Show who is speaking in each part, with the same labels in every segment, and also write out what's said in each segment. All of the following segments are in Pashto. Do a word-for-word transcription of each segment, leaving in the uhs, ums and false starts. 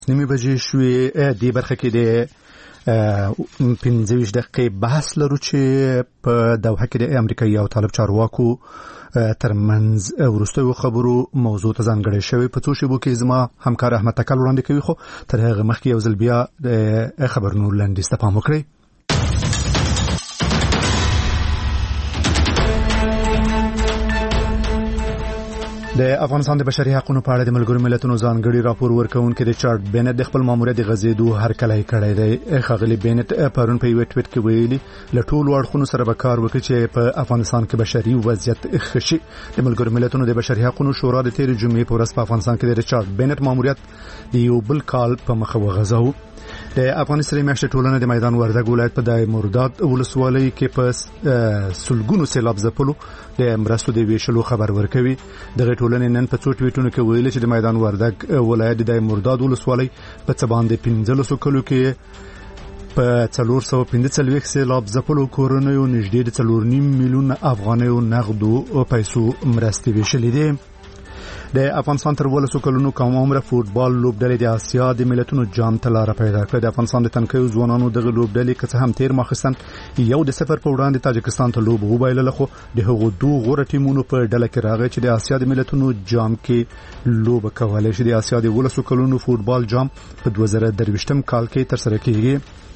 Speaker 1: نیمه بجې شوې دې برخه کې د پنځه ویشت دقیقې بحث لرو چې په دوحه کې د امریکایي او طالب چارواکو ترمنځ وروستیو خبرو موضوع ته ځانګړې شوې. په څو شیبو کې زما همکار احمد تکل وړاندې کوي، خو تر هغه مخکې یو ځل بیا د خبرونو لنډیز ته پام وکړئ. د افغانستان د بشري حقوقو په اړه د ملګرو ملتونو ځانګړي راپور ورکوونکي ریچارډ بینټ د خپل ماموریت د غزیدو هرکلی کړی دی. ښاغلي بینټ پرون په یو ټویټ کې ویلي له ټولو اړخونو سره به کار وکړي چې په افغانستان کې بشري وضعیت ښه شي. د ملګرو ملتونو د بشري حقوقو شورا د تېرې جمعې په ورځ په افغانستان کې د ریچارډ بینټ ماموریت د یو بل کال په مخه وغځاوه. د افغانستان میاشتې ټولنه د میدان وردګ ولایت په دای مرداد ولسوالۍ کې په سلګونو سیلاب ځپلو د مرستو د ویشلو خبر ورکوي. دغه ټولنه نن په څو ټویټونو کې ویل چې د میدان وردګ ولایت د دای مرداد ولسوالۍ په څه باندې پنځلسو کلو کې په څلور سوه پنځه څلوېښت سیلاب ځپلو کورنیو نږدې د څلور نیم میلیون افغانیو نغدو پیسو مرستې ویشلې دي. د افغانستان تر ولسو کلونو کم عمره فوټبال لوبډلې د آسیا د ملتونو جام ته لاره پیدا کړه. د افغانستان د تنکیو ځوانانو دغه لوبډلې که څه هم تیر ماخستن یو د صفر په وړاندې تاجکستان ته لوب وبایلله، خو د هغو دوه غوره ټیمونو په ډله کې راغی چې د آسیا د ملتونو جام کې لوب کولای شي. د آسیا د ولسو کلونو فوټبال جام په دوه زره درویشتم کال کې ترسره کیږي.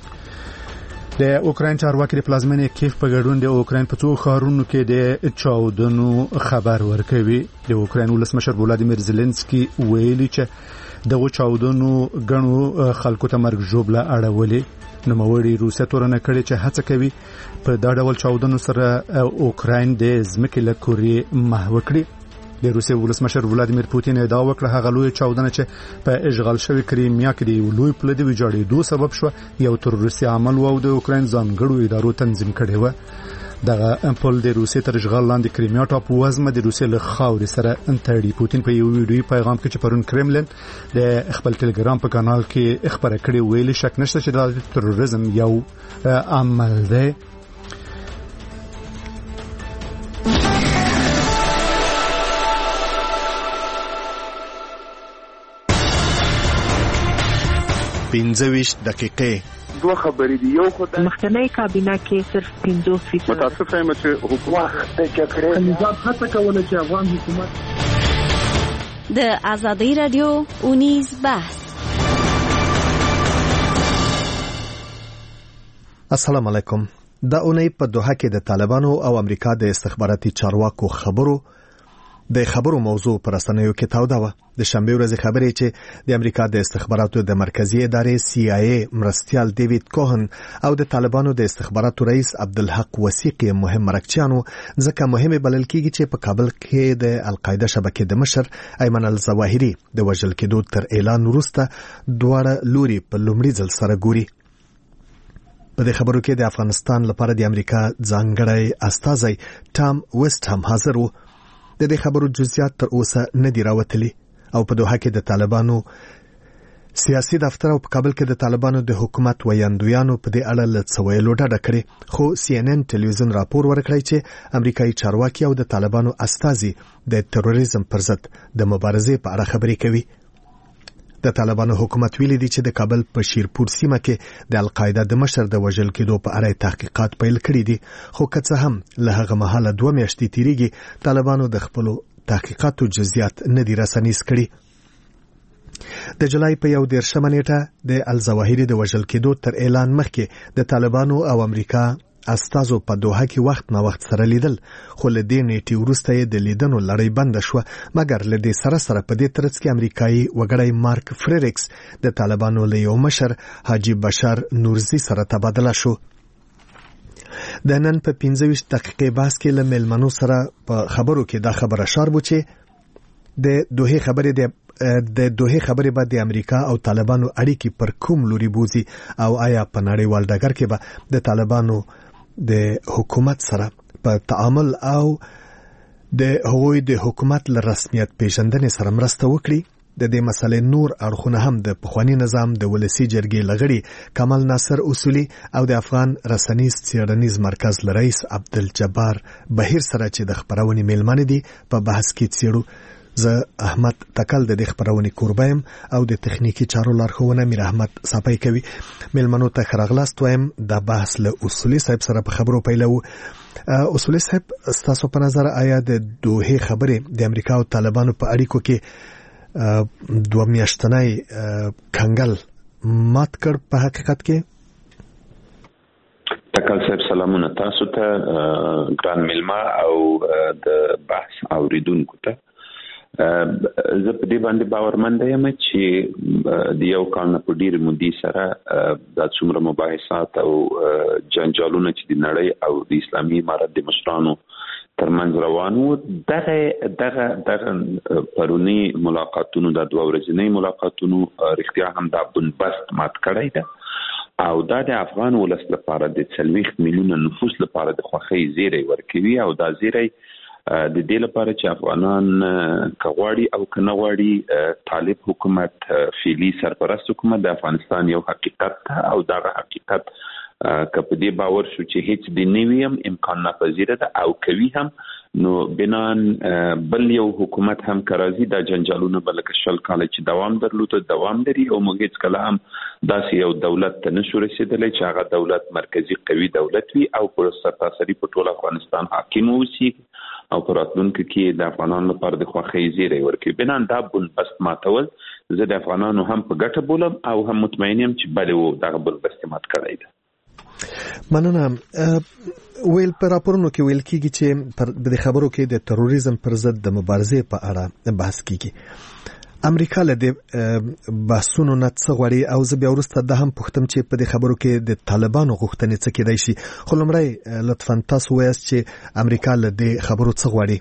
Speaker 1: د اوکراین چارواکي د پلازمینې کیف په ګډون د اوکراین په څو ښارونو کې د چاودنو خبر ورکوي. د اوکراین ولسمشر ولادیمیر زيلنسکي ویلي چې دغه چاودنو غنو خلکو ته مرګ ژوبله اړولې. نوموړي روسیه تورنه کړې چې هڅه کوي په دا ډول چاودنو سره اوکراین د ځمکې له کورې محو کړي. د روسیې ولسمشر ولادیمیر پوتین ادعا وکړه هغه لوی چاودنه چې په اشغال شوی کریمیا کې د لوی پلدی ویجاړېدو سبب شو یو تروریستي عمل و او د اوکراین ځانګړو ادارو تنظیم کړي و. دغه امپل د روسیې تر اشغال لاندې کریمیا ټاپو وزمه د روسیې له خاورې سره انتړي. پوتین په یو ویډیوي پیغام کې چې پرون کرملن د خپل ټلګرام په کانال کې خبره کړې ویلي شک نشته چې د تروریزم یو عمل دی.
Speaker 2: پنځه ویشت دقیقې
Speaker 3: دوه خبرې دی. یو خدای
Speaker 4: مخکنی کابینه کې صرف پنځوس فیصد
Speaker 3: متاسف یم چې حکومت د جګړې نظام هڅه کوله چې افغان حکومت
Speaker 5: د ازادي رادیو اونیز بحث.
Speaker 2: السلام علیکم. دا اونۍ په دوحه کې د طالبانو او امریکا د استخباراتي چارواکو خبرو د خبرو موضوع پر رسنیو کې تاوده و. د شنبه ورځې خبرې چې د امریکا د استخباراتو د مرکزی ادارې سی آی ای مرستیال ډیوډ کوهن او د طالبانو د استخباراتو رئیس عبدالحق وثیقي مهم مرکچیانو ځکه مهمه بلل کیږي چې په کابل کې د القاعده شبکې د مشر ایمن الظواهری د وژل کېدو تر اعلان وروسته دواړه لوري په لومړي ځل سره ګوري. په دې خبرو کې د افغانستان لپاره د امریکا ځانګړی استازی ټام ویسټ هم حاضر و. د دې خبرو جزئیات تر اوسه نه دی راوتلي او په دوحه کې د طالبانو سیاسي دفتر او په کابل کې د طالبانو د حکومت ویاندویانو په دې اړه له څه ویلو ډډه کړې، خو سی ان ان ټلویزیون راپور ورکړی چې امریکایي چارواکي او د طالبانو استازي د تروریزم پر ضد د مبارزې په اړه خبرې کوي. د طالبانو حکومت ویلي دی چې د کابل په شیرپور سیمه کې د القاعده د مشر د وژل کېدو په اړه تحقیقات پیل کړي دي، خو که څه هم له هغه مهاله دوه میاشتې تیریږي طالبانو د خپلو تحقیقاتو جزئیات نه دي رسنیز کړي. د جولای په یو دیرشمه نیټه د الظواهری د وژل کېدو تر اعلان مخکې د طالبانو او امریکا استازو په دوحه کې وخت نه وخت سره لیدل، خو له دې نیټې وروسته یې د لیدنو لړۍ بنده شوه. مګر له دې سره سره په دې ترڅ کې امریکایي وګړی مارک فریریکس د طالبانو له یو مشر حاجی بشار نورزي سره تبادله شو. د نن په پنځه ویشت دقیقې بحث کې له مېلمنو سره په خبرو کې دا خبره شاربو چې د دوه خبرې د د دوه خبرې بعد د امریکا او طالبانو اړیکې پر کوم لوري بوزي او آیا په نړیوال ډګر کې به د طالبانو د حکومت سره په تعامل او د هغوی د حکومت له رسمیت پیژندنې سره مرسته وکړي. د دې مسلې نور اړخونه هم د پخوانی نظام د ولسی جرګې لغړي کمال ناصر اصولي او د افغان رسنیز څېړنیز مرکز رئیس عبدالجبار بهیر سره چې د خبرونې میلمانه دي په بحث کې څېړو. زه احمد تکل د خبرونې کوربایم او د تخنیکی چارو لارښوونه میر احمد صاحب کوي. ملمنو ته خراغلاست وایم د بحث له اصولي صاحب سره په خبرو پیلو. اصولي صاحب ستاسو په نظر آیا د دوه خبرې د امریکا او طالبانو په اړیکو کې دوه میاشتنی کنګل مات کړ په حقیقت کې؟
Speaker 6: تکل صاحب سلامونه تاسو ته ګران ملما او د بحث اوریدونکو ته. زه په دې باندې باورمند یم چې د یو کال نه په ډېرې مودې سره دا څومره مباحثات او جنجالونه چې د نړۍ او د اسلامي امارت د مشرانو ترمنځ روان وو، دغه دغه دغه پرونی ملاقاتونو د دوه ورځنۍ ملاقاتونو رښتیا هم دا بنبست مات کړی ده او دا د افغان ولس لپاره د څلوېښت میلیونه نفوس لپاره د خوښۍ زیری ورکوي او دا زیری د دې لپاره چې افغانان کغواړي او کنه غواړي طالب حکومت فعلی سرپرست حکومت د افغانستان یو حقیقت او دا حقیقت کپه دې باور شو چې هیڅ د نیویم امکان ناپذیره ده او کوي هم نو بنان بل یو حکومت هم کرازي د جنجالونو بلکې شل کال چې دوام درلود دوام لري او موږ هیڅ کله هم داسې یو دولت ته نشو رسیدلی چې هغه دولت مرکزی قوي دولت وي او پر سرتاسري په ټول افغانستان حاکم اوسي او پر راتلونکي کې د افغانانو لپاره د خوښۍ زیری ورکوي. بنان دا بنبست ماتول زه د افغانانو هم په ګټه بولم او هم مطمئن یم چې بل و دغه بنبست مات کړی ده.
Speaker 2: مننه. ویل پر راپورونو کې ویل کیږي چې پر د خبرو کې د تروریزم پر ضد د مبارزې په اړه بحث کیږي. امریکا له دې بحثونو نه څه غواړي او زه بیا وروسته د هم پوښتم چې په دې خبرو کې د طالبانو غوښتنې څه کېدای شي. خو لومړی لطفا تاسو وایاست چې امریکا له دې خبرو څه غواړي.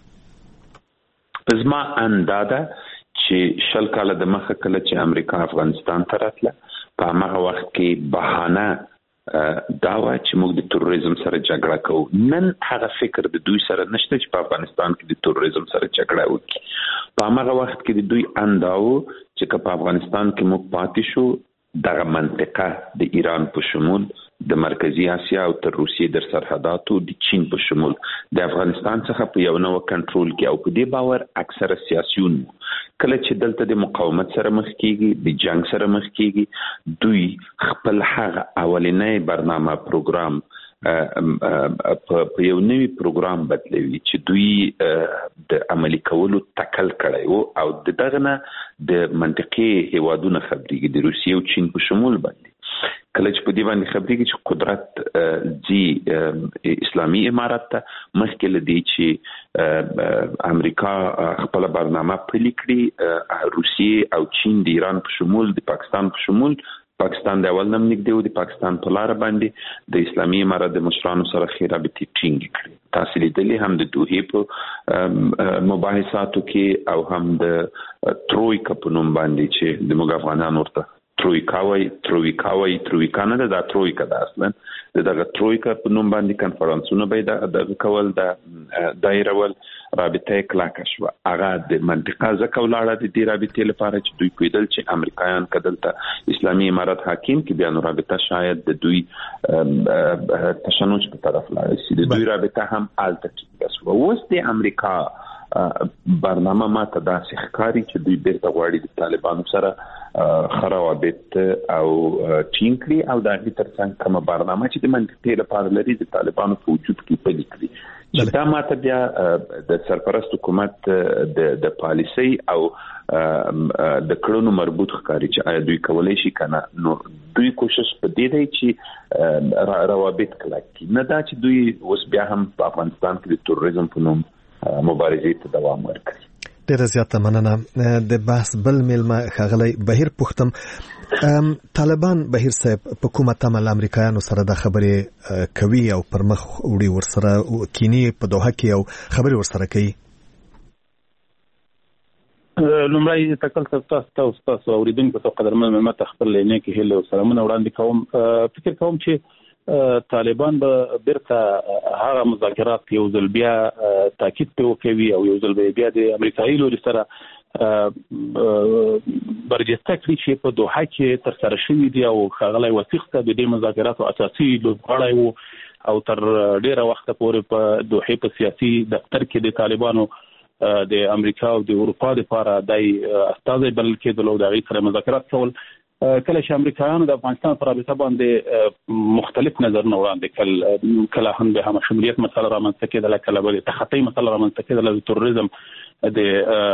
Speaker 6: زما اندازه چې شل کاله د مخه کله چې امریکا افغانستان ته راتله په هغه وخت کې بهانه دا و چې موږ د تروریزم سره جګړه کوو. نن هغه فکر د دوی سره نشته چې په افغانستان کې د تروریزم سره جګړه وکړي. په هغه وخت کې د دوی انداو چې په افغانستان کې موږ پاتې شو دغه منطقه د ایران په شمول د مرکزی اسیا او تر روسیې در سرحداتو د چین په شمول د افغانستان څخه په یو نوو کنټرول کې او په دې باور اکثره سیاسيون کله چې دلته د مقاومت سره مخ کیږي د جنگ سره مخ کیږي دوی خپل هغه اولنۍ برنامه پروګرام په یو نوی پروګرام بدلوي چې دوی د عملي کولو تکل کړی وو او د دغه نه د منطقي هیوادونو خبرېږي د روسیې او چین په شمول باندې کله چې په دې باندې خبرېږي چې قدرت جی اسلامي امارت ته مخکې لدی چې امریکا خپل برنامه پلي کړی روسیې او چین د ایران په شمول د پاکستان په شمول پاکستان د اول نم نږدې و د پاکستان په لار باندې د اسلامي امارت د مشرانو سره خیرابطي ټینګ کړي. تاسو لیدلې هم د دوه په مباحثاتو کې او هم د ترویکا په نوم باندې چې د موږ افغانان ورته ترویکاوي ترویکاوي ترویکانه ده د ترویکا د اصلا دغه ترویکا په نوم باندې کانفرنسونه به د کول د دایره ول رابطه کلاکه شو. هغه د منطقه ځکه ولاړه د دې رابطې لپاره چې دوی کویدل چې امریکایان کدلته اسلامي امارت حاکم کې بیا نو رابطه شاید د دوی تشنج په طرف لاړ شي. د دوی رابطه هم الته ټینګه شو. اوس د امریکا برنامه ما ته داسې ښکاري چې دوی بیرته غواړي د طالبانو سره خرابت او ټینګ کړي او د دې ترڅنګ کومه برنامه چې د منطقې لپاره لري د طالبانو په وجود کې پلي کړي چې دا ماته بیا د سرپرست حکومت د د پالیسي او د کړنو مربوط ښکاري چې آیا دوی کولای شي کنه. نو دوی کوشش په دې دی چې روابط کلک کړي نه دا چې دوی اوس بیا هم په افغانستان کې د تروریزم په نوم مبارزې ته دوام ورکړي.
Speaker 2: ډیره زیاته مننه. د بحث بل میلمه ښاغلی بهیر پوښتم طالبان بهیر صاحب په کومه تمه له امریکایانو سره د خبرې کوي او پر مخ وړي ورسره کینی په دوحه کې او خبرې ورسره کوي.
Speaker 7: لومړی تکل تاسو تاسو اوریدونکو ته قدرمن ملت خپل لینه کې هله سلامونه وړاندې کوم. فکر کوم چې طالبان به بیرته هغه مذاکرات یو ځل بیا تاکید په کوي او یو ځل بیا د امریکایي لوري سره برجسته کړی چې په دوحه کې تر سره شوی دی او خغلای وثیق ته د دې مذاکراتو اساسي لوبغاړی وو او تر ډیره وخت پورې په دوحه په سیاسي دفتر کې د طالبانو د امریکا او د اروپا لپاره د استازي بل کېدل او د غي سره مذاکرات کول کله چې امریکایانو د افغانستان پر رابطه باندې مختلف نظرونه وړاندې کړل کله هم د هم شمولیت مسله رامنځته کېدله کله به د تخطي مسله رامنځته کېدله د تروریزم د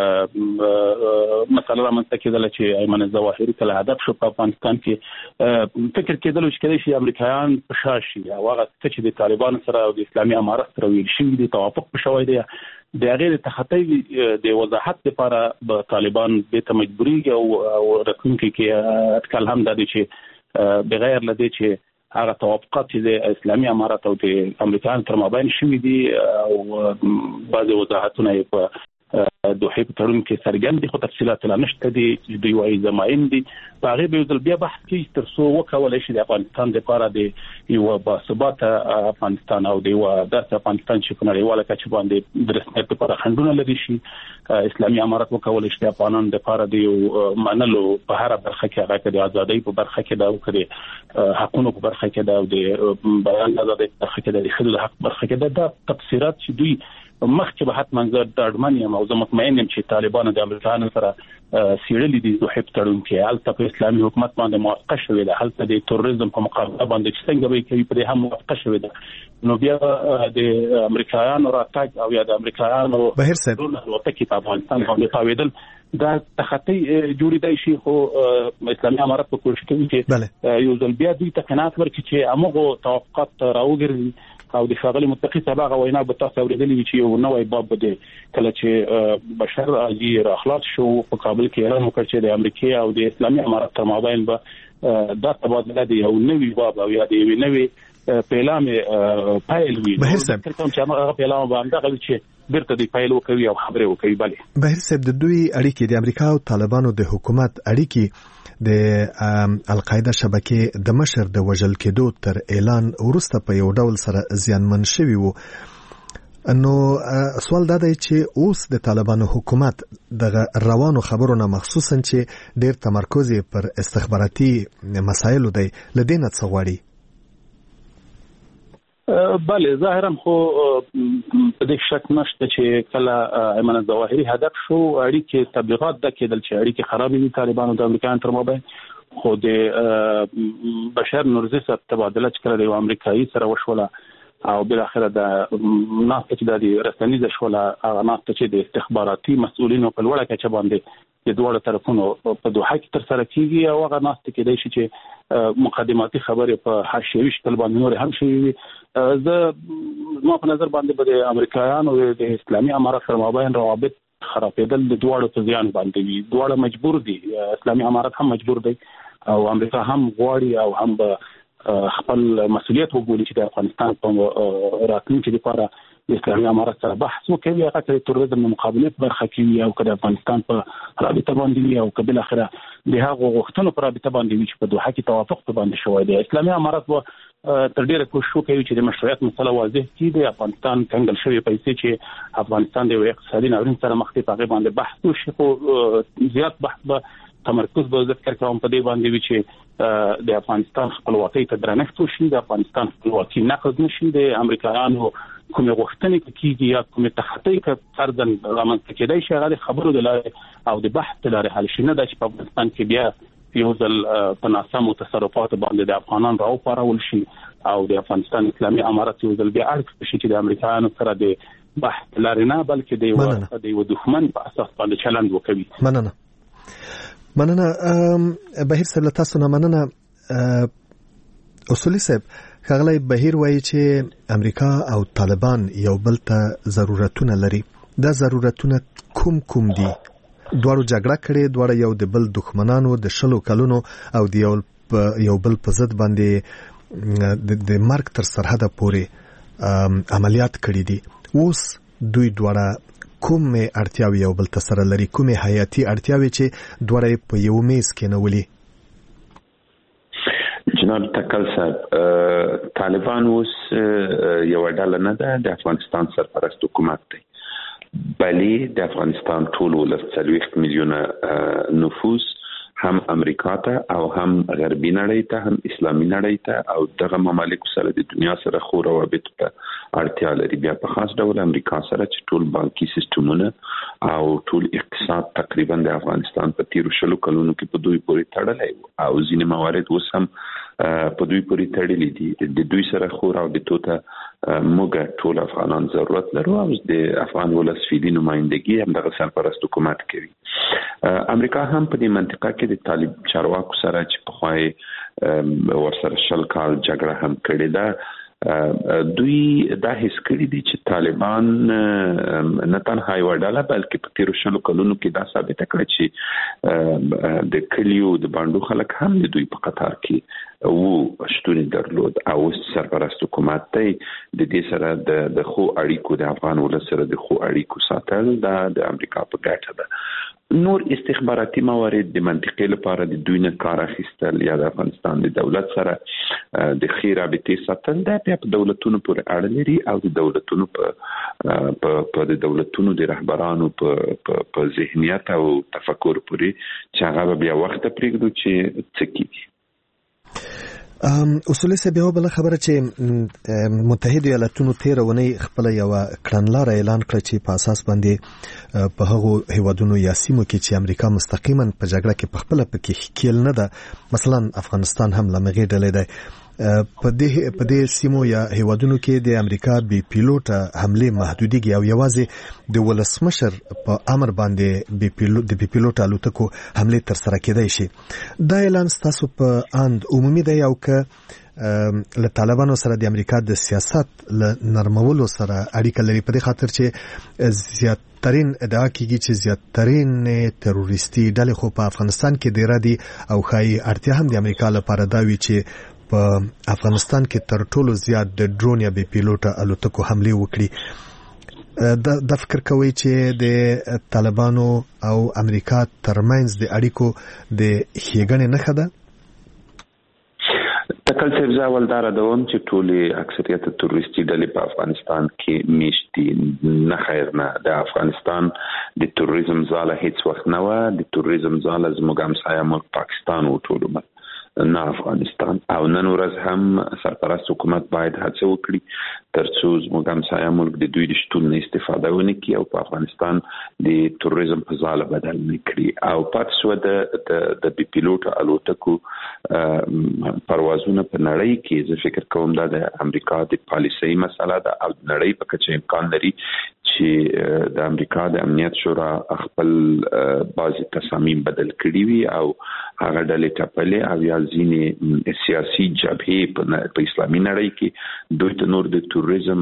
Speaker 7: مسله رامنځته کېدله چې ایمن الظواهري کله هدف شو په افغانستان کې فکر کېدل چې کله چې امریکایان په شاشي او هغه چې د طالبان سره او د اسلامي امارت سره ویل شي د توافق په شوی دی د غیر تخطي د وضاحت لپاره به طالبان به ته مجبوري او رقم کې اټکل هم د چې بغیر لدی چې هغه توافقات چې د اسلامي امارت او د امریکایانو تر مابین شوي دي او بعض وضاحتونه په دوحې په تړون کې څرګند دي خو تفصیلات لا نشته دي چې دوی وايي زماین دي په هغه به ځل بیا بحث کې تر څو وکولای شي د افغانستان لپاره د یو باثبات افغانستان او د یو داسې افغانستان چې په نړیواله کچه باندې د رسمیت لپاره خنډونه لري شي اسلامي امارت وکولای شي د افغانانو لپاره د یو منلو په هر برخه کې هغه د ازادۍ په برخه کې دا او د حقوقو په برخه کې دا او د بیان ازادۍ په برخه کې د خدای حق برخه کې دا تفسیرات چې دوی مخکې به حتما زه د اډمنی او زه مطمئن یم چې طالبان د امریکایانو سره سیړلې دي دوه په تړون کې هلته په اسلامي حکومت باندې موافقه شوې ده هلته د تروریزم په مقابله باندې چې څنګه به کوي په هم موافقه شوې ده نو بیا د امریکایانو راتګ او یا د امریکایانو
Speaker 2: بهر صاحب
Speaker 7: وتکی په افغانستان باندې تاویدل دا تخطي جوړیدای شي خو اسلامي امارت په کوشش کوي چې یو ځل بیا دوی ته قناعت ورکړي چې هغه توافقات راوګرځي او د ښاغلي متقي صاحب هغه وینا به تاسو اورېدلې چې یو نوې باب به کله چې بشر علي راخلاص شو په کابل کې اعلان وکړ چې د امریکا او د اسلامي امارت تر مابین به دا تبادله دی یو نوې باب او یا د یو نوې پیلام پایل وي
Speaker 2: بهر صاحب
Speaker 7: کوم چې هغه پیلام باندې غوښتل چې بیرته دی پایل وکوي او خبرې وکوي bale
Speaker 2: بهر صاحب د دوی اړیکې د امریکا او طالبانو د حکومت اړیکې د القاعده شبکې د مشر د وژل کېدو تر اعلان وروسته په یو ډول سره زیانمن شوی وو نو سوال دا دی چې اوس د طالبانو حکومت د روانو خبرو نه مخصوصا چې ډیر تمرکز پر استخباراتي مسایلو دی لدینه څه غواړي
Speaker 7: بله ظاهرا خو په دې شک نشته چې کله ایمن الظواهري هدف شو اړیکې تبلیغات د کېدل چې اړیکې خرابې دي طالبانو د امریکایانو تر مابین خو د بشر نورزي سره تبادله چې کله د امریکایي سره وشوله او بل اخره د ناست چې د رسنیزه شوله هغه ناست چې د استخباراتي مسؤلینو په لوړه کچه باندې د دوه طرفونو په دوحه کې تر سره کیږي او هغه ناست کې دی چې مقدماتي خبرې په حاشیوي شکل باندې نور هم شي زه ما په نظر باندې به د امریکایانو د اسلامي امارت سره مابین روابط خرابېدل د دوه په زیان باندې وي دوه مجبور دي اسلامي امارت هم مجبور دی او امریکا هم غواړي او هم به خپل مسؤلیت وګوري چې د افغانستان په راتلونکي لپاره د اسلامي امارت سره بحث وکړي هغه د تروریزم مقابله په برخه کې او د افغانستان په رابطه باندې او قبل اخره د هغه غوښتنو په رابطه باندې چې په دوحه کې توافق په باندې شوی دی اسلامي امارت و تر ډیره کوشش وکړي چې د مشروعیت مسله واضح کړي د افغانستان کنګل شوی پیسې چې افغانستان د اقتصادي ناورین سره مخ دي په هغه باندې بحث وشي خو زیات بحث به تمرکز به ذکر کوم په دې باندې وی چې د افغانستان خپلواکۍ ته درنښت وشي د افغانستان خپلواکي نقض نشي د امریکایانو کومه غوښتنې کیږي یا کومه تخطي کې فرضاً رامنځته کېدای شي هغه خبرو د لارې او د بحث د لارې حل شي نه د په افغانستان کې بیا یو ځل په ناسمو تصرفات باندې د افغانان راو پارول شي او د افغانستان اسلامي امارت یو ځل بیا اړ شي چې د امریکایانو سره د بحث لارې نه بلکې د یو د یو دښمن په اساس باندې چلند وکوي
Speaker 2: مننه مننه بهیر صاحب تاسو نه مننه اصولي صاحب خغلی بهیر وایي چې امریکا او طالبان یو بل ته ضرورتونه لري دا ضرورتونه کوم کوم دي دوړو جګړه کړي دوړ یو د بل دښمنانو د شلو کلونو او د یو یو بل په ضد باندې د مرګ تر سرحده پورې عملیات کړي دي اوس دوی دوړه کومه اړتیاوي یو بل تسره لري کومه حیاتي اړتیاوي چې دوړې په یو میز کې نولي
Speaker 6: جناب تکل صاحب طالبان اوس یو ډله نه ده د افغانستان سرپرست حکومت دی بلې د افغانستان ټول ولس څلوېښت میلیونه نفوس هم امریکا ته او هم غربي نړۍ ته هم اسلامي نړۍ ته او دغه ممالک سره د دنیا سره خو روابط ته اړتیا لري. بیا په خاص ډول امریکا سره چې ټول بانکي سیستمونه او ټول اقتصاد تقریبا د افغانستان په تیرو شلو کلونو کې په دوی پورې تړلې او ځینې موارد اوس هم په دوی پورې تړلې دي. د دوی سره خو رابطو ته موږ ټول افغانان ضرورت لرو او د افغان ولس فعلي نمائندګي هم دغه سرپرست حکومت کوي. امریکا هم په دې منطقه کې د طالب چارواکو سره چې په خوای ورسره شل کال جګړه هم کړې ده دوی دا هیڅ کړی دي چې طالبان نه تنها یو ډله بلکې په تیرو شلو کلونو کې دا ثابت کړی چې د کلیو د باندې خلک هم د دوی په قطار کې او شتون درلود او سرپرست حکومت ته د دې سره د د خو اړیکو د افغان ولس سره د خو اړیکو ساتل د امریکا په ګټه ده. نور استخباراتي موارد د منطقې لپاره د دوی نه کار اخیستل یا د افغانستان د دولت سره د خیر رابطې ساتل د په دولتونو پورې اړه لري او د دولتونو په په د دولتونو د رهبرانو په په ذهنیت او تفکر پورې چې هغه بیا وخت پرېږدو چې څه کیږي.
Speaker 2: اصولي سبب بل خبره چې متحده ایالاتونو تیر ونی خپل یو کړنلار اعلان کړ چې په اساس باندې په هغو هیوادونو یا سیمو کې چې امریکا مستقیما په جګړه کې په خپل پکې کېل نه ده مثلا افغانستان هم لمغې ډلې ده په دې په دې سیمو یا هیوادونو کې د امریکا بي پیلوټ حمله محدودیږي او یوازې د ولسمشر په امر باندې بي پیلوټ د بي پیلوټ الوتکو حمله تر سره کېدای شي. دا اعلان ستاسو په اند عمومي دی او که له طالبانو سره د امریکا د سیاست له نرمولو سره اړیکه لري په دې خاطر چې زیاترین ادعا کیږي چې زیاترین تروریستي ډلې خو په افغانستان کې ډیر دي او خای اړتیا هم د امریکا لپاره دا وی چې په افغانستان کې تر ټولو زیات د ډرون یا بي پیلوټ الوتکو حمله وکړي. دا د فکر کوي چې د طالبانو او امریکا ترمنځ د اړیکو د ښېګڼې نښه ده.
Speaker 6: تکل صاحب زاول دار دوم چې ټولې اکثریت تروریستي ډلې په افغانستان کې میشتي نه خیر نه. د افغانستان د تروریزم ځاله هیڅ وخت نه و. د تروریزم ځاله زموږ همسایه ملک پاکستان و ټولو مل نه افغانستان او نن ورځ هم سرپرست حکومت باید هڅه وکړي ترڅو زموږ همسایه ملک د دوی د شتون نه استفاده ونه کړي او په افغانستان د تروریزم په ځاله بدل نه کړي او پاتې شو د د بي پیلوټ الوتکو پروازونه په نړۍ کې زه فکر کوم دا د امریکا د پالیسۍ مسله ده او نړۍ په کچه امکان لري چې د امریکا د امنیت شورا خپل بعضی تصامیم بدل کړي وي او هغه ډلې ټاپلې او یا ځینې سیاسي جبهې په اسلامي نړۍ کې دوی ته نور د تروریزم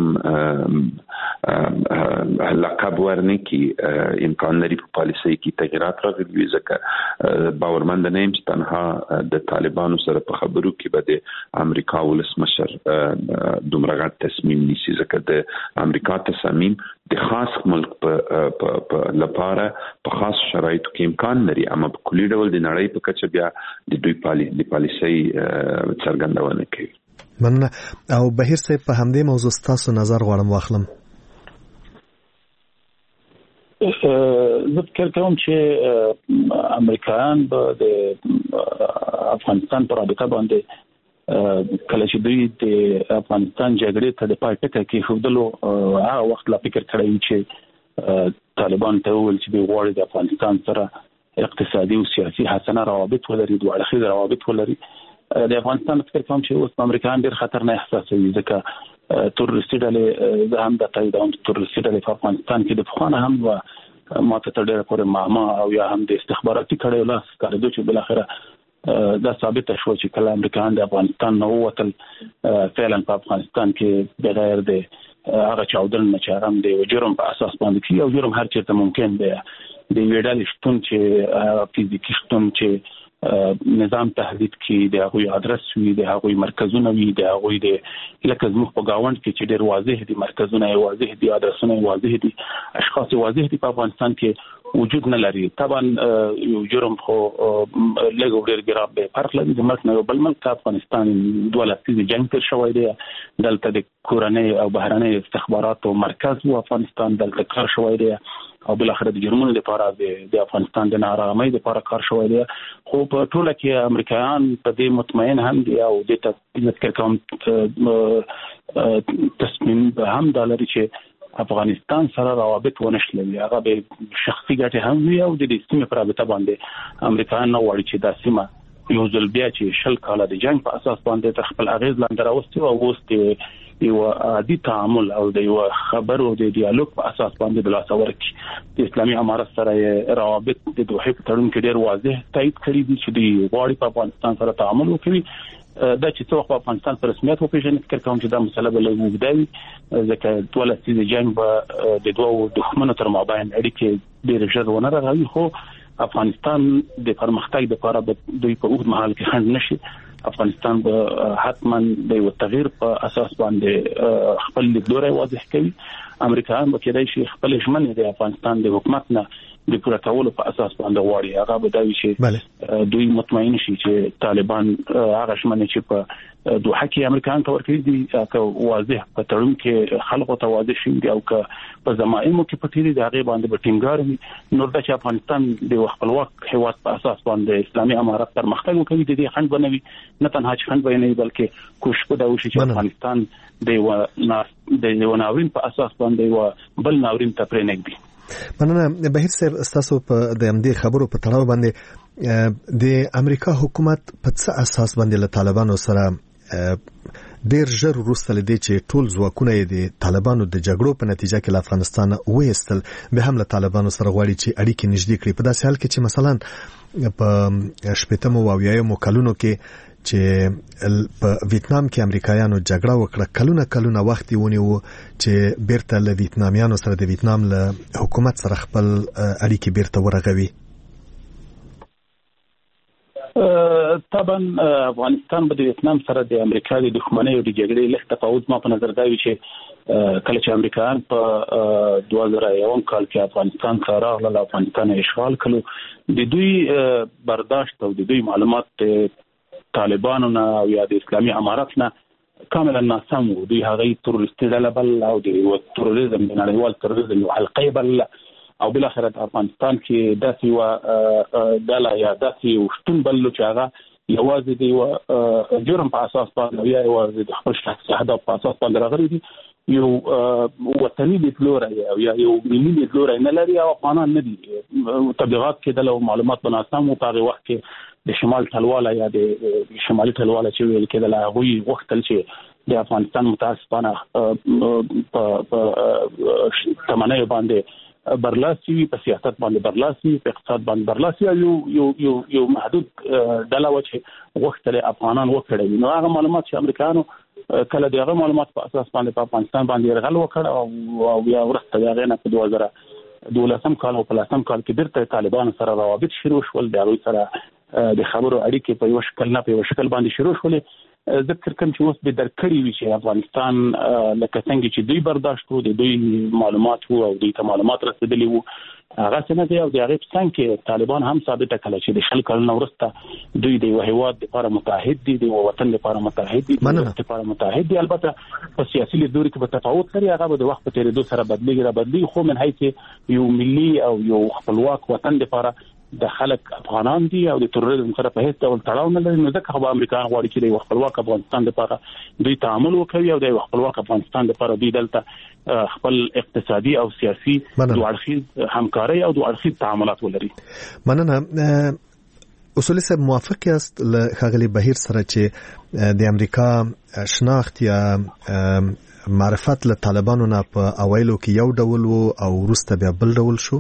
Speaker 6: لقب ورنکړي امکان لري په پالیسۍ کې تغیرات راغلي وي. ځکه باورمند نه یم چې تنها د طالبانو سره په خبرو کې به د امریکا ولسمشر دومره غټ تصمیم نیسي ځکه د امریکا تصمیم د خاص ملک په لپاره په خاص شرایطو کې امکان لري اما په کلی ډول د نړۍ په کچه بیا د دوی پالیسۍ پالیسۍ څرګندونه کوي.
Speaker 2: مننه. او بهیر صاحب په همدې موضوع تاسو نظر غواړم واخلم.
Speaker 7: زه فکر کوم چې امریکایان به د افغانستان پر رابطه باندې کله چې دوی د افغانستان جګړې ته د پای ټکی کېښودلو هغه وخت لا فکر کړی چې طالبان ته وویل چې دوی غواړي د افغانستان سره اقتصادي او سیاسي حسنه روابط ولري دوه اړخیز روابط ولري. د افغانستان فکر کوم چې اوس امریکایان ډېر خطر نه احساسوي ځکه تروریستي ډلې زه هم د تاییدوم تروریستي ډلې په افغانستان کې د پخوانه هم ما ته تر ډېره پورې معما او یا هم د استخباراتي کړیو لاس ښکارېدو چې بالاخره دا ثابته شو چې کله امریکایان د افغانستان نه ووتل فعلا په افغانستان کې بغیر د هغه چاودنې نه چې هغه د جرم په اساس باندې کېږي او جرم هر چېرته ممکن دی د یوې ډلې شتون چې فزیکي شتون چې نظام تهدید کې د هغوی ادرس وي د هغوی مرکزونه وي د هغوی د لکه زموږ په گاوند کې چې ډېر واضح دي مرکزونه واضح دي ادرسونه واضح دي اشخاص واضح دي په افغانستان کې وجود نه لري. طبعا یو جرم خو لږ ډېر ګراب به فرق لري د ملک نه بل ملک افغانستان دوه لسیزې جنگ تیر شوی دی دلته د کورنۍ او بهرنۍ استخباراتو مرکز و افغانستان دلته کار شوی دی او بل اخر د جرمنو لپاره د افغانستان د ناارامۍ لپاره کار شوی دی. خو په ټوله کې امریکایان په دې مطمئن هم دي او د تذکر کوم تصمیم هم د لري چې افغانستان سره روابط ونشلوي. هغه به شخصي ګټې هم وي او د دې سیمې پر رابطه باندې امریکایان نه غواړي چې دا سیمه یو ځل بیا چې شل کاله د جنگ په اساس باندې تر خپل اغیز لاندې راوستي او اوس د یو عادي تعامل او د یو خبرو د ډیالوګ په اساس باندې د لاس ورکړي. د اسلامي امارت سره روابط د دوحې په تړون کې ډېر واضح تایید کړی دي چې د غواړي په افغانستان سره تعامل وکړي. دا چې څو په افغانستان پر رسمیت وپیژني فکر کوم چې دا مسله به له وګداوي ځکه ټول د جنگ په د دوه دښمنو تر مابین اړیکې ډېر ژر ونه راغلي. خو افغانستان د پرمختګ لپاره د دوی په اوږد مهال کې خنډ نشي. افغانستان به حتما د یو تغییر په اساس باندې خپل لیدلوری واضح کوي. امریکایان به کېدای شي خپل ژمنې د افغانستان د حکومت نه د پوره کولو په اساس باندې غواړي. هغه به دا وي چې دوی مطمئن شي چې طالبان هغه ژمنې چې په دوحه کې امریکایان ته ورکړي دي که واضح په تړون کې خلکو ته واضح شي او که په ضمائمو کې پټېږي د هغې باندې به ټینګار وي. نور دا چې افغانستان د خپلواک هېواد په اساس باندې اسلامي امارت پرمختګ وکړي د دې خنډ به نه وي. نه تنها چې خنډ به نه وي بلکې کوشش به دا وشي چې افغانستان د یو د یو ناورین په اساس باندې یو بل ناورین ته پرېنږدي.
Speaker 2: مننه بهیر صاحب، ستاسو په د همدې خبرو په تړاو باندې د امریکا حکومت په څه اساس باندې له طالبانو سره ډیر ژر وروسته لدې چې ټول ځواکونه د طالبانو د جګړو په نتیجه کې له افغانستان وېستل به هم له طالبانو سره غواړي چې اړیکې نږدې کړي، په داسې حال کې چې مثلا په شپږم او اویایم کلونو کې چې په ویتنام کې امریکایانو جګړه وکړه، کلونه کلونه وخت ونیو چې بیرته له ویتنامیانو سره د ویتنام له حکومت سره خپل اړیکې بیرته ورغوي.
Speaker 7: طبعا افغانستان به د ویتنام سره د امریکا د دښمنۍ او د جګړې لږ تفاوت ما په نظر دا وي چې کله چې امریکایان په دوه زره یو کال کې افغانستان ته راغلل، افغانستان اشغال کړو، د دوی برداشت او د دوی معلومات طالبانو نه او یا د اسلامي امارت نه کاملا ناسم وو. دوی هغه تروریستي ډله بل او د تروریزم د نړیوال تروریزم یو حلقې بل او بل اخر افغانستان کې داسې و ډله یا داسې یو شتون بل چې هغه یوازې د یو جرم په اساس باندې یا یوازې د خپل شخصي هدف په اساس باندې راغلي دي، یو وطني لیدلوری او یا یو ملي لیدلوری نه لري او افغانان نه دي. تبلیغات کېدل او معلومات په ناسم وو. په هغې وخت کې د شمال ټلواله یا د شمالي ټلواله چې ویل کېدل هغوی غوښتل چې د افغانستان متاسفانه په تمنیو باندې برلاسي وي، په سیاست باندې برلاسي وي، په اقتصاد باندې برلاسي وي. یو یو یو محدود ډله وه چې غوښتل افغانان وکړي. نو هغه معلومات چې امریکایانو کله د هغه معلومات په اساس باندې په افغانستان باندې یرغل وکړ او بیا وروسته د هغې نه په دوه زره دولسم کال او په لسم کال کې بیرته طالبانو سره روابط شروع شول، د هغوی سره د خبرو اړیکې په یو شکل نه په یو شکل باندې شروع شولې. زه فکر کوم چې اوس به درک کړي وي چې افغانستان لکه څنګه چې دوی برداشت وو، د دوی معلومات وو او دوی ته معلومات رسېدلي وو، هغه څه نه دی. او د هغې په څنګ کې طالبان هم ثابته کړه چې د شل کلونو وروسته دوی د یو هېواد دپاره متحد دي، د یو وطن دپاره متحد دي، د ملت دپاره متحد دي. البته په سیاسي لیدلوري کې به تفاوت لري، هغه به د وخت په تېرېدو سره بدلېږي را بدلېږي، خو من حیث یو ملي او یو خپلواک وطن دپاره د خلک افغانان دي او د تروریزم سره په هیڅ ډول تړاو نه لري. نو ځکه خو امریکایان غواړي چې د یو خپلواک افغانستان لپاره دوی تعامل وکړي او د یو خپلواک افغانستان لپاره دوی دلته خپل اقتصادي او سیاسي دوه اړخیز همکاري او دوه اړخیز تعاملات ولري.
Speaker 2: مننه. اصولي صاحب، موافق یاست له ښاغلي بهیر سره چې د امریکا شناخت یا معرفت له طالبانو نه په اوایلو کې یو ډول وو او وروسته بیا بل ډول شو؟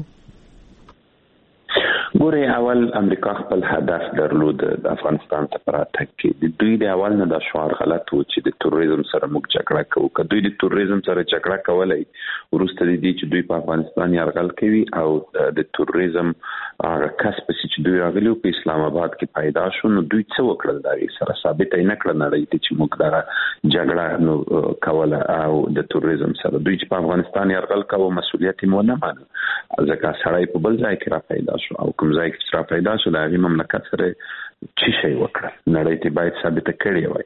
Speaker 6: ګورې، اول امریکا خپل هدف درلود د افغانستان ته پراتګ کې. د دوی د اول نه دا شعار غلط و چې د تروریزم سره موږ جګړه کوو. که دوی د تروریزم سره جګړه کولای وروسته د دې چې دوی په افغانستان یرغل کوي او د تروریزم هغه کس پسې چې دوی راغلي په اسلام آباد کې پیدا شو، نو دوی څه وکړل؟ د هغې سره ثابته یې نه کړه نړۍ ته چې موږ دغه جګړه نو کوله او د تروریزم سره. دوی چې په افغانستان یرغل کوو مسؤلیت یې ونه منه، ځکه سړی په بل ځای کې را پیدا شو او کوم ځای کې را پیدا شو د هغې مملکت سره څه شی وکړه، نړۍ ته باید ثابته کړې وای.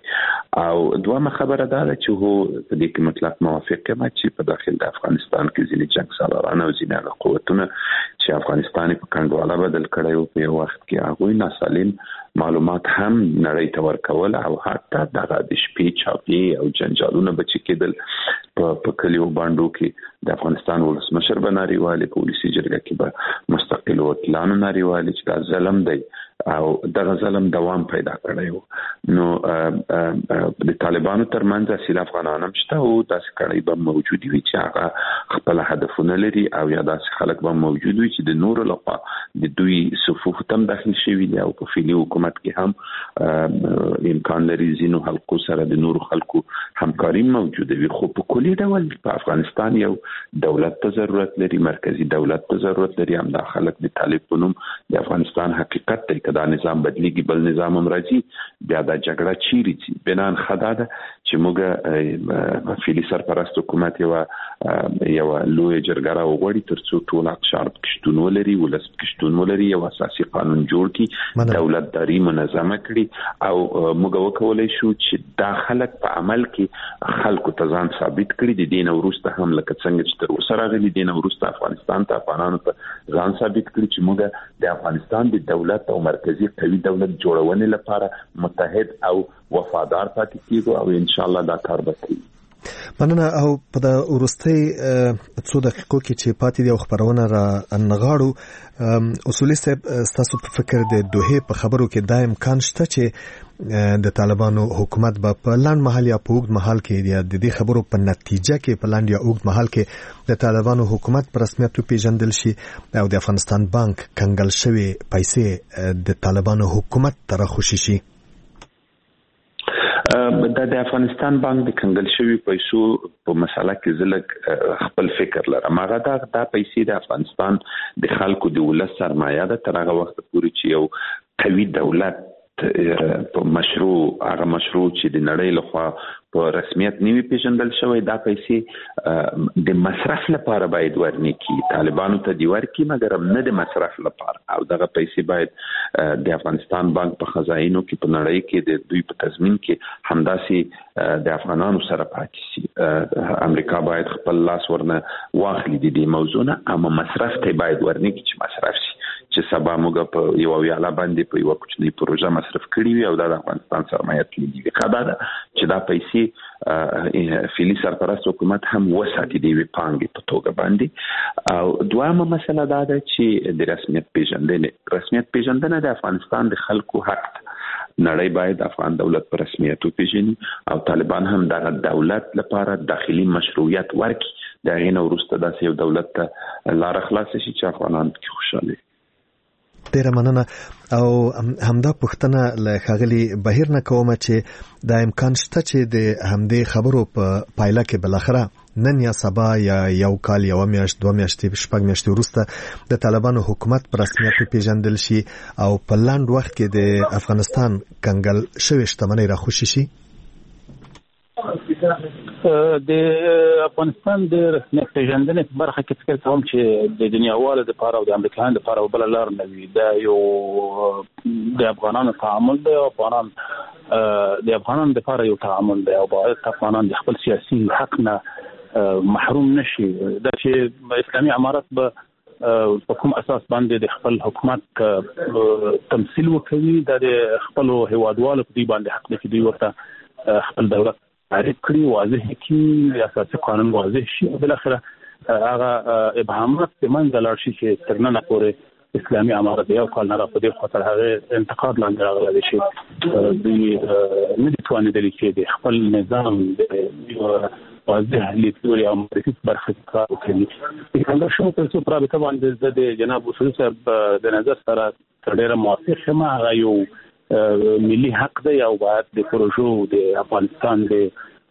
Speaker 6: او دوه خبره ده چې هو په دې کې مطلق موافق یم چې په داخل د افغانستان کې ځینې جنگ سالاران او ځینې قوتونه چې افغانستان په کنډواله بدل کړی او په وخت کې هغه ناسالم معلومات هم نړۍ ته ورکول او حتی دغه د شپې چاپی او جنجالونه بچ کېدل په په کلیو باندې کې د افغانستان ولسمشر بناریوالي پولیسي جرګه کې به مستقل وکیلانو ناریوالي چې دا ظلم دی او دغه ظلم دوام پیدا کړی نو د طالبانو ترمنځ اصل افغانان هم شته او داسې کړي به موجود وي چې هغه خپل هدفونه لري او یا داسې خلک به موجود وي چې د نورو لخوا د دوی صفوف تم داخل شوي دي او په فعلي حکومت کې هم امکان لري ځینو حلقو سره د نورو خلکو همکاري موجوده وي خو په کلي ډول په افغانستان یو دولت ته ضرورت لري مرکزی دولت ته ضرورت لري هم دا خلک د طالب په نوم د افغانستان حقیقت دی دا نظام بدلیږي بل نظام هم راځي بیا دا جګړه چیرې چې بنان خدا ده چې موږ فعلي سرپرست حکومت یو یو لوی جرګه راوغوړي ترڅو ټول اقشار پښتون ولري ولس پښتون ولري یو اساسي قانون جوړ کړي دولتداري منظمه کړي او موږ وکولای شو چې دا خلک په عمل کې خلکو ته ځان ثابت کړي د دین وروسته هم لکه څنګه چې تر اوسه راغلي دین وروسته افغانستان ته افغانانو ته ځان ثابت کړي چې موږ د افغانستان د دولت او مرکزی قوي دولت جوړونې لپاره متحد او وفادار پاتې کیږو او ان شاء الله دا کار به کوي.
Speaker 2: مننه. او په د ورستۍ څو دقیقو کې چې پاتې دی خبرونه را نغاړو اصولي صاحب تاسو په فکر د دوه په خبرو کې دا امکان شته چې د طالبانو حکومت په لاند محل یا په اوږد محل کې د دې خبرو په نتیجه کې په لاند یا اوږد محل کې د طالبانو حکومت په رسمیت پیژندل شي او د افغانستان بانک کنګل شوی پیسې د طالبانو حکومت ته راخوشي شي؟
Speaker 6: دا د افغانستان بانک د کنګل شوی پیسو په مسله کې زلک خپل فکر لرم هغه دا د پیسې د افغانستان د خلکو د ولس سرمایه ده تر هغه وخت پورې چې یو قوي دولت په مشروع هغه مشروع چې د نړۍ لخوا په رسمیت نیوي پیژندل شوی دا پیسې د مصرف لپاره باید ورني کی طالبانو ته دی ورکی مګر نه د مصرف لپاره او دغه پیسې باید د افغانستان بانک په خزاینو کې په نړۍ کې د دوی په تضمین کې همداسي د افغانانو سره پاتې شي امریکا باید خپل لاس ورنه واخلي د دې موضوع نه اما مصرف ته باید ورني کی چې مصرف شي چې سبا موږ په یو ویاله باندې په یو کوچنی پروژه مصرف کړی وي او د افغانستان سرمایه کې خبره چې دا پیسې فعلي سرپرست حکومت هم وساتي دی پانګې په توګه باندې او دویمه مسله دا ده چې د رسمیت پیژندنې رسمیت پیژندنه د افغانستان د خلکو حق نړۍ باید افغان دولت پر رسمیت وپیژني او طالبان هم دغه دولت لپاره داخلي مشروعیت ورکړي دا غینه ورسته داسې یو دولت ته لار خلاص شي چې افغانان کې خوشاله
Speaker 2: ډیره مننه. او همدا پوښتنه له ښاغلي بهیر نه کوم چې دا امکان شته چې د همدې خبرو په پایله کې بلاخره نن یا سبا یا یو کال یو میاشت دوه میاشتې شپږ میاشتې وروسته د طالبانو حکومت په رسمیت پیژندل شي او په لاند وخت کې د افغانستان کنګل شوی شتمنۍ راخوشي شي؟
Speaker 7: د افغانستان د رسمیت پیژندنې په برخه کې فکر کوم چې د دنیاوالو لپاره او د امریکایانو لپاره بل لار نه وي دا یو د افغانانو تعامل دی او افغانان د افغانانو لپاره یو تعامل دی او باید افغانان د خپل سیاسي حق نه محروم نشي دا چې اسلامي امارت به په کوم اساس باندې د خپل حکومت تمثيل وکوي دا د خپل هیوادوالو په دی باندې حق لري چې دوی ورته خپل دولت تعریف کړي واضح کړي اساسي قانون واضح شي او بل اخره هغه ابهامات په منځ لاړ شي چې تر نن پورې اسلامي امارت یو کال نه راپدې خاطر هغه انتقاد لاندې راغلی شي دوی نه توانیدل چې د خپل نظام واضح لیدلوري او مرکز برخه کار وکړي څنګه شو په څو پرابطه باندې د جناب اصول صاحب د نظر سره ډېر موافق یم هغه یو ملي حق دی او باید د پروژو د افغانستان د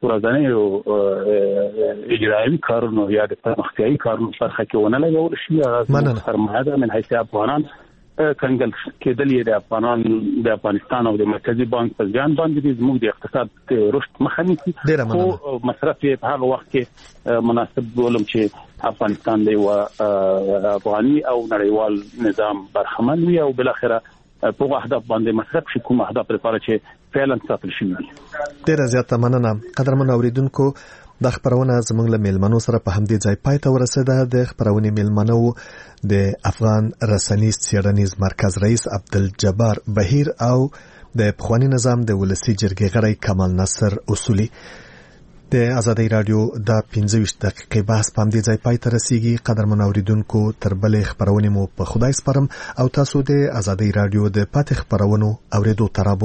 Speaker 7: ورځنیو اجرایي کارونو یا د پرمختیايي کارونو برخه کې ونه لګول شي هغه سرمایه ده من حیث افغانان کنګل کېدل د افغانان د افغانستان او د مرکزی بانک په ځان باندې زموږ د اقتصاد رشد مخه نیسي او مصرف په هغه وخت کې مناسب ولوم چې افغانستان دی او افغاني او نړیوال نظام برخمن وي او بل اخره په اهداف باندې مصرف شي، کوم اهداف لپاره چې فعلا ساتل شي.
Speaker 2: ډیره زیاته مننه. قدرمن اوریدونکو، د خبرونه زموږ له میلمنو سره په همدې ځای پای ته ورسېده. د خبرونې میلمنو د افغان رسنیز څیړنیز مرکز رئیس عبدالجبار بهیر او د پخوانی نظام د ولسی جرګې غړی کمال نصر اصولي. د آزادۍ رادیو د پنځه ویشت دقیقې بحث په همدې ځای پای ته رسیږي. قدرمن اوریدونکو، تر بلې خبرونې مو په خدای سپارم او تاسو د آزادۍ رادیو د پاتې خبرونو اوریدو ته